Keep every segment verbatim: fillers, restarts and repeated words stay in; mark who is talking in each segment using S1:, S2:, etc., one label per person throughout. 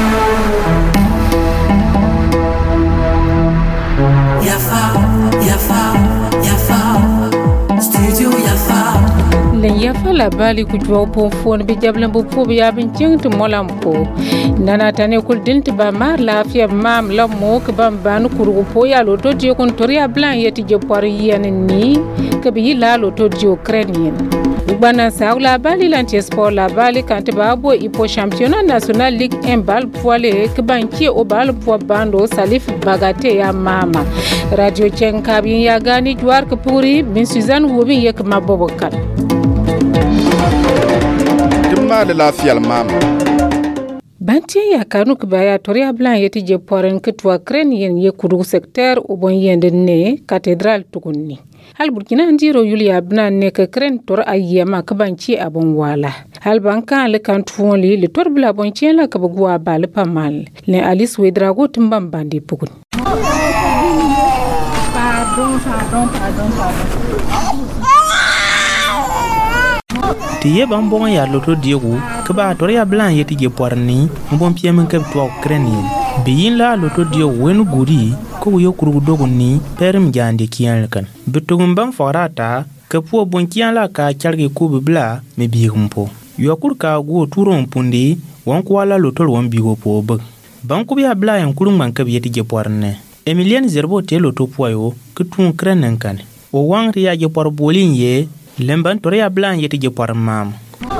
S1: Yafa la bali kujwa po fon bi jablan bu po ya bin jingt molam po nana tane kul dint ba mar la fi mam la mo ke bam ban kuru po ya lo to je kon toria blan yeti je por yen ni ke bi la lo to je ukrainien bana sa la bali lanti sport la bali kante ba bo ipo championnat national ligue un bal poile ke banki o bal po bando salif bagate ya mama radio chenka bi ya gani jwar ke puri bin suzanne wobi yek mabobokal
S2: Dimma da lafiyar mama.
S1: Banti ya kanu kibaya toria blan yeti je poren kitwa kren yen ye kudu sekter ubon yende ne katedral tukunni. Hal Burkina ndiro Yulia bnan ne ke kren tor ayyama kabanci abon wala. Hal banka le kantuoli le tor bla bonci la kabugwa bal pamal. Le Alice Wedrago tumbam bandi pukun.
S3: Pardon, pardon, pardon, pardon.
S4: Tiye ban bon ya loto diego ke ba toria blan yeti je porni mbon piem ke to ukrainien biyin la loto diego wen guri ko yo kuru dogo ni perm jande kiyan kan bitugum ban forata ke po bon kiyan la ka charge ku bibla me bigumpo yo kur ka go turon pundi won ko wala loto won bigo po bag ban ku biya bla yan kurun man ke yeti je porne Emilian Zerbo te loto poyo ke tun krenen kan o wan riya je por bolin ye Lemban toria blanc yeti je por mam.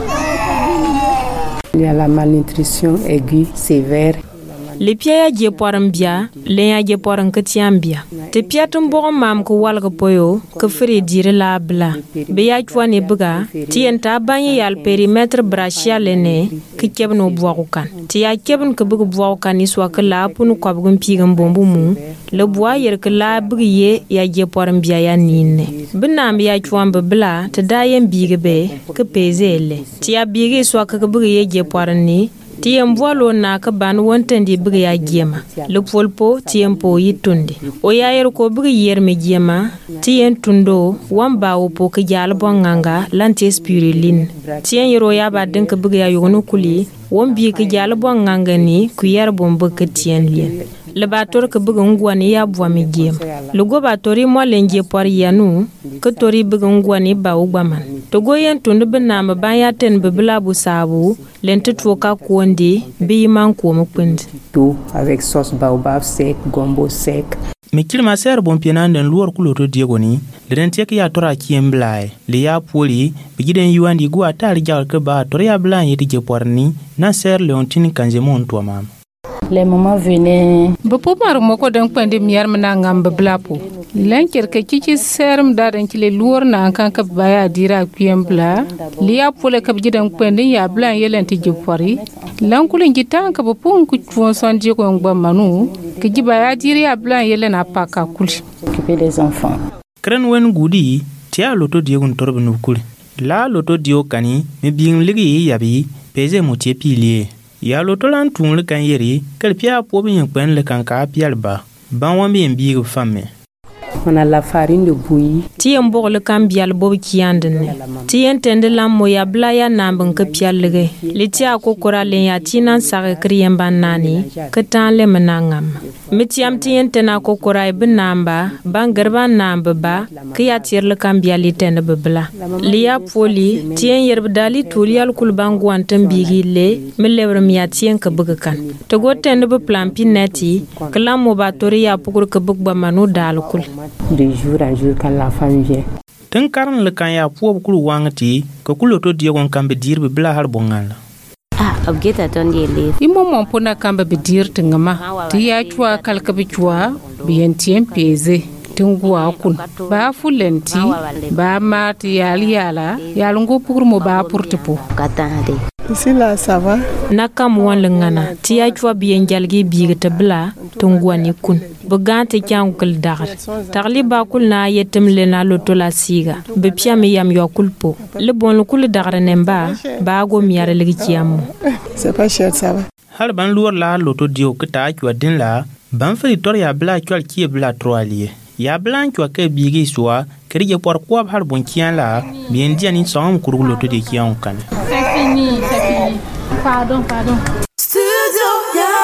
S5: Il y a la malnutrition aiguë sévère.
S6: Le pia je poram bia, le ya je poram ketiam bia. Te pia tum bo mam ko wal ko poyo, ko fere dire la bla. Be ya chwane buga, ti enta banye yal perimetre brachial ne, ki kebno boaku kan. Ti ya kebn ko bugu boaku kan ni swa ko la punu ko bugun pigam bombu mu. Le bois yer ko la bugu ye ya je poram bia ya ninne. Binam ya chwan be bla, te dayen bige be, ko pezele. Ti ya bige swa ko bugu ye je poram ni. Tiem voilo na ka ban wontendi bigi ya giema. Le polpo tiem po yitundi. O ya yer ko bigi yer me giema. Tien tundo wamba opo ke jal bonganga lanti spiruline. Tien yero ya ba den ka bigi ya yono kuli. Wombi ke jal bonganga ni ku yer bombo ke tien lien. Le bator ke bigi ngwani ya bwa me giema. Le go batori mo lenje por yanu ke tori bigi ngwani ba ugbaman. Togo yen tundu benama ban ya ten bebla bu sabu lente tuoka kuonde bi man ko mukund
S5: tout avec sauce baobab sec gombo sec
S4: Mikil maser bon pianan den luor kuloto diegoni den tek ya tora kiem blai le ya poli bigiden yuandi gwa tar jaal ke ba tora ya blan yeti je porni na ser leontini kanjemon to mam
S3: Les moments venaient.
S1: Bepo mar moko den kwende miar mena ngam beblapo. Lenker ke kici serm da den kile luor na kan ka baya dira kwembla. Liya pole ka gidan kwende ya blan yelenti jupori. Lankulin gitan ka bepo ku twon sonje ko ngba manu. Ke gibaya dira blan yelena paka kuli.
S3: Occuper des enfants.
S4: Kren wen gudi tia loto diegun torbenu kuli. La loto dio kani me biing ligi yabi peze motie pilie. Ya loto lan tung le kan yeri kel pia po bi yen le kan ka pial ba ban wan bi en bi famme
S5: On a la farine de bouillie.
S6: Tien bo le kan bial bo kiandene. Tien tende la moya blaya nambon ke pial lege. Le tia ko korale ya tinan sare kriem banani ke tan le menangam. Mitiam tien tena ko korai benamba ban gerban namba ba ke ya tir le kan bial tende bebla. Liya poli tien yerb dali tulial kul bangwan tambigi le melevre mi ya tien ke bugakan. To go tende be plan pineti ke la mo ba tori ya pukur ke bugba manu dal kul.
S5: De jour en jour quand la femme vient.
S4: Ten karan le kan ya puo kulu wangati ko kulo to die gon kambe dirbe bla har bongal.
S3: Ah, obgeta ton die le.
S1: Imo mon pona kambe bidir tingama. Ti ya chwa kalka bichwa bien tien peze. Tungwa kun ba fulenti ba mati yali yala yalungo pour mo ba pour tepo.
S3: Katande.
S7: Ici là ça va.
S6: Nakam wan lengana ti ya chwa bien jalgi bigata bla tungwa ni kun. Bugante kyankul dagar. Tarli ba kul na yetem le na loto la siga. Be pia me yam yo kulpo. Le bon kul dagar nemba ba go miare le kiamu.
S7: C'est pas cher ça va.
S4: Har ban luor la loto dio kta chwa din la ban fri tor ya bla chwal ki bla troalie. Ya blan chwa ke bigi soa kri je por kwa har bon kian la bien dia ni som kuru loto de kian kan.
S3: C'est fini, c'est fini. Pardon, pardon. Studio, yeah.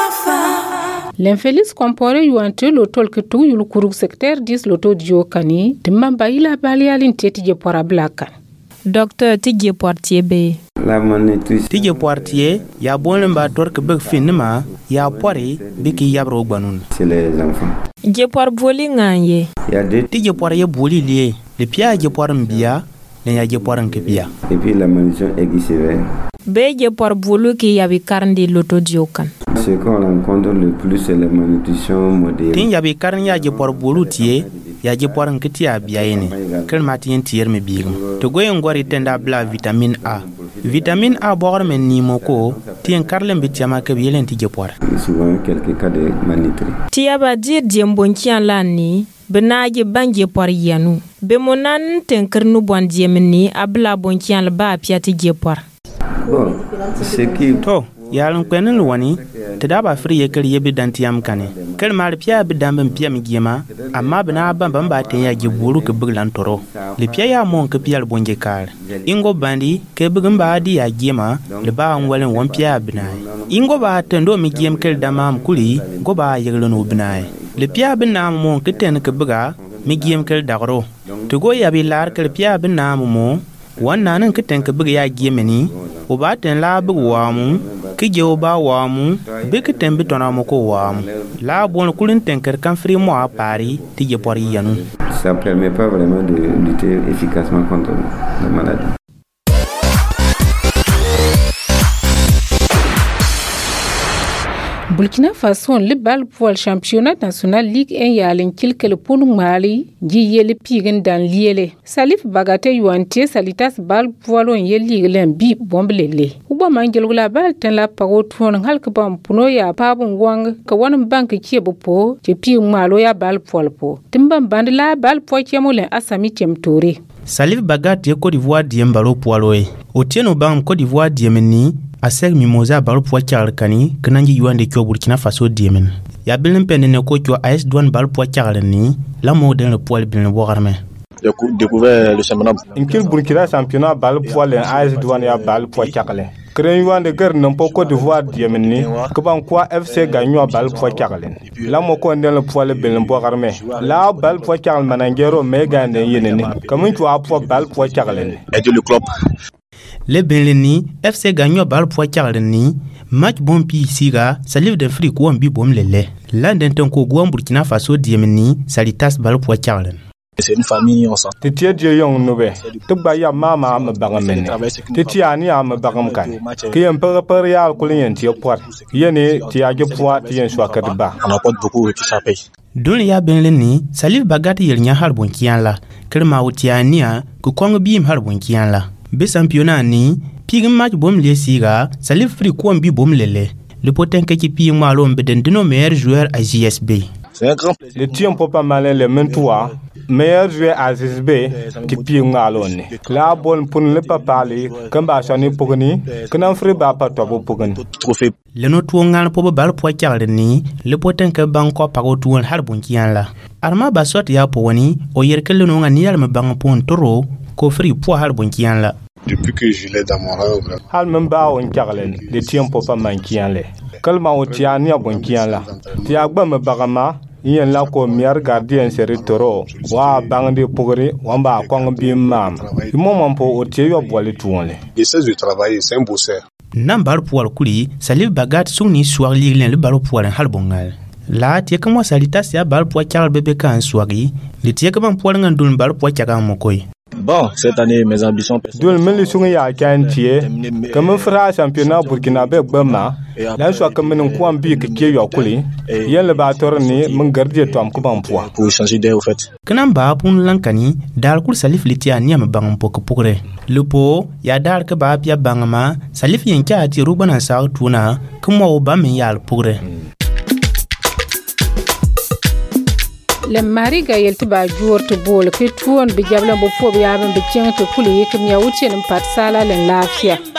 S1: L'infelice compore yuante lotol ke tu yul kuruk secteur dix loto dio kani timamba ila bali alin teti je pora blaka.
S6: Docteur Tidje Poitier be.
S8: La malnutrition.
S4: Tidje Poitier ya bonne ba tor ke bek finma ya pore biki yabro gbanun.
S8: C'est les enfants.
S6: Je por boli nganye.
S8: Ya de
S4: Tidje por ye boli lié. Le pia je por mbia, le ya je por nke pia.
S8: Et puis la malnutrition aiguë sévère.
S6: Be je por bolu ki yabi karndi loto diokan.
S8: Ce qu'on rencontre le plus c'est la malnutrition modérée.
S4: Tin yabi karn ya je por bolu tie. Ya je por nke tia bia yene. Kel matien tier me bigum. To goyen ngori tenda bla vitamine A. Vitamine A bor men ni moko tien karlem bitiama ke bielen ti je por.
S8: Souvent quelques cas de malnutrie.
S6: Tia ba dir diembonkian lani. Benaje banje por yanu. Be monan tenkernu bon diemni abla bonkian le ba piati je por.
S8: Bon, ce qui
S4: to yalan kwenen wani tada ba fri yekel yebi dantiam kane kel mar pia bi dambem pia mi giema amma bana ban ban ba ten ya giburu ke buglan toro le pia ya mon ke pia bonje kar ingo bandi ke bugum ba di ya giema le ba an walen won pia bina ingo ba tendo mi giem kel damam kuli go ba yeglo no bina le pia bina mon ke ten ke buga mi giem kel dagro to go ya bi lar kel pia bina mo wannan ke ten ke buga ya giemeni o ba ten la bu wamu ki je o ba wamu be ke ten bi tona mo ko wamu la bon kulin ten ker kan fri mo a pari ti je por yanu.
S8: Ça permet pas vraiment de lutter efficacement contre la maladie.
S1: Burkina Faso le bal pour le championnat national Ligue un yalen kilkel pour Mali ji yele pigen dan liele Salif Bagate yuante salitas bal pour le ligue len bi bomblele uba mangel la bal ten la paro ton halka bam puno ya pabun wang ka won bank ki bo je pi malo ya bal pour po timbam band la bal pour kemolen asami temtore
S4: Salif Bagate Côte d'Ivoire diembalo poaloe otieno bam Côte d'Ivoire diemeni aseg mimoza balo po char kani kananji yuande kyo Burkina Faso diemen ya bilen pende ne ko kyo A S douane balo po char ni la mo den le poil bilen bo garme
S9: découvert le championnat
S10: inkil Burkina championnat balo po le A S douane ya balo po chakale kren yuande ger non po Côte d'Ivoire diemen ni ko ban kwa F C gagno balo po chakale la mo ko den le poil bilen bo garme la balo po chakale manangero mega ne yeneni kamun kwa po balo po chakale
S9: et le club
S4: le benleni F C gagno bal po charleni match bon pi siga Salif de Afrique won bi bom lele landen ton ko gwa Burkina Faso diemeni salitas bal po charlen
S9: c'est une famille ensemble
S10: titie je yong nobe to ba ya mama ma bagamen titie ani am bagam kan ki yam per per ya ko len ti opor yene ti ya je po ti yen so ka ba
S9: on apporte beaucoup et puis ça paye
S4: dunya benleni Salif Bagate yel nya har bon kianla kirma wutiania ko kong bi har bon kianla be championnat ni pigin match bom le siga Salif Fri ko bi bom lele le poten ke ki pi malo mbeden dino meilleur joueur à J S B
S9: c'est un grand
S10: le tien papa malin le mentoa meilleur joueur à J S B ki pi malo ni la bon pour le papa li kamba chani pogni kana Fri ba pa to bo pogni
S9: trophée
S4: le no to ngal po bal po charle ni le poten ke banko pa ko tuon har bon kianla arma ba sot ya po woni o yerkel no ngani yal me bang pon toro ko Fri po har bon kianla
S9: depuis que je l'ai dans mon rêve
S10: hal men ba on charlen le tien papa man kianle kalma o tiani bon kianla ti agba me bagama yen la ko miar gardien seri toro wa bangde pogri wamba kwang bi mam mo mon po o tie yo bole tuonle
S9: il cesse de travailler c'est un bosseur
S4: nan bar poal kuli Salif Bagate sungni soir lilen le bar poal hal bongal la tie kamo salitas ya bar poal char bebe kan soiri le tie kamo poal ngandul bar poal chaka mokoy.
S9: Bon, cette année, mes ambitions...
S10: Dul meli sungi ya kantie, comme fra championnat Burkinabé Bama, là soit comme un coin bi que qui yo kuli, yen le bator ni mon gardier tom ko ban poids.
S9: Pour changer d'air au fait.
S4: Kanamba pun lankani dal kul Salif litia ni am bang pok pokre. Le po ya dal ke ba pia bangama, Salif yen ka ati rubana sa tuna, kuma o ba men yal pokre.
S1: le mari ga yelti ba jor to bol ke tuon be jabla bo fo be yaben be ceng to kuli ke mi awuti en pat sala len lafiya